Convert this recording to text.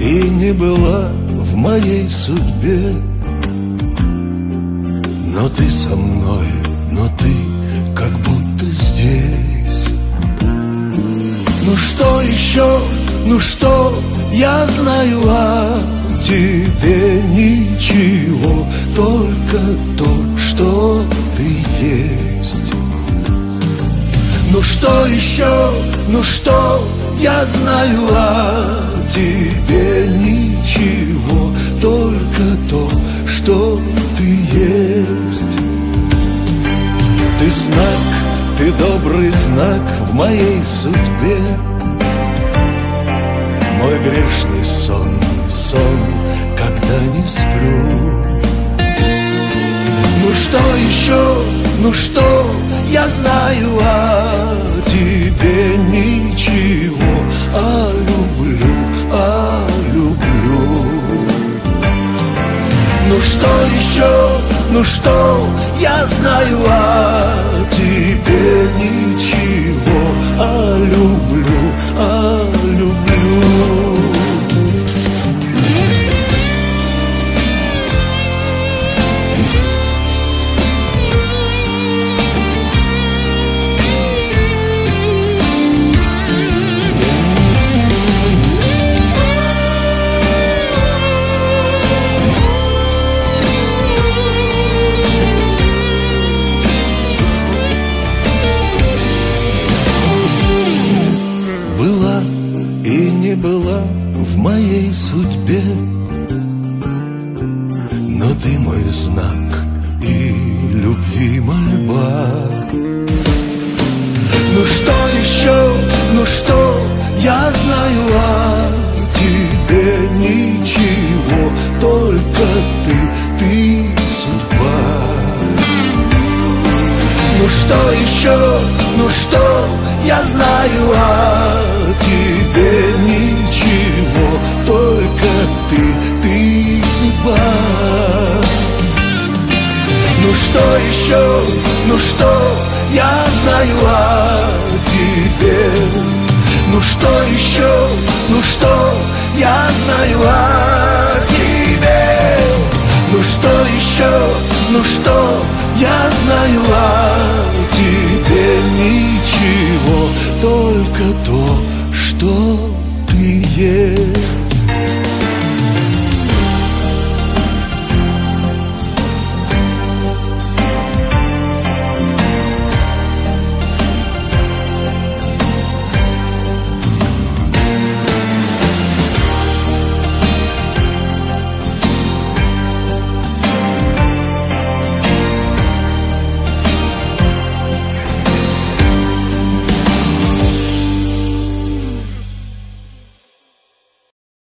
и не была в моей судьбе. Но ты со мной, но ты как будто здесь. Ну что еще, ну что я знаю о тебе? Ничего, только то, что ты есть. Ну что еще, ну что я знаю о тебе? Ничего, только то, что ты есть. Ты знак, ты добрый знак в моей судьбе. Мой грешный сон, сон, когда не сплю. Ну что еще, ну что я знаю о тебе? Ничего, а люблю, а люблю. Ну что еще, ну что я знаю о тебе? Ничего, а люблю, а люблю. Была и не была в моей судьбе, но ты мой знак и любви мольба. Ну что еще, ну что я знаю о тебе? Ничего, только ты судьба. Ну что еще, ну что я знаю о тебе? Ничего, только ты судьба. Ну что еще, ну что я знаю о тебе? Ну что еще, ну что я знаю о тебе? Ну что еще, ну что я знаю о тебе? Ничего, только то, что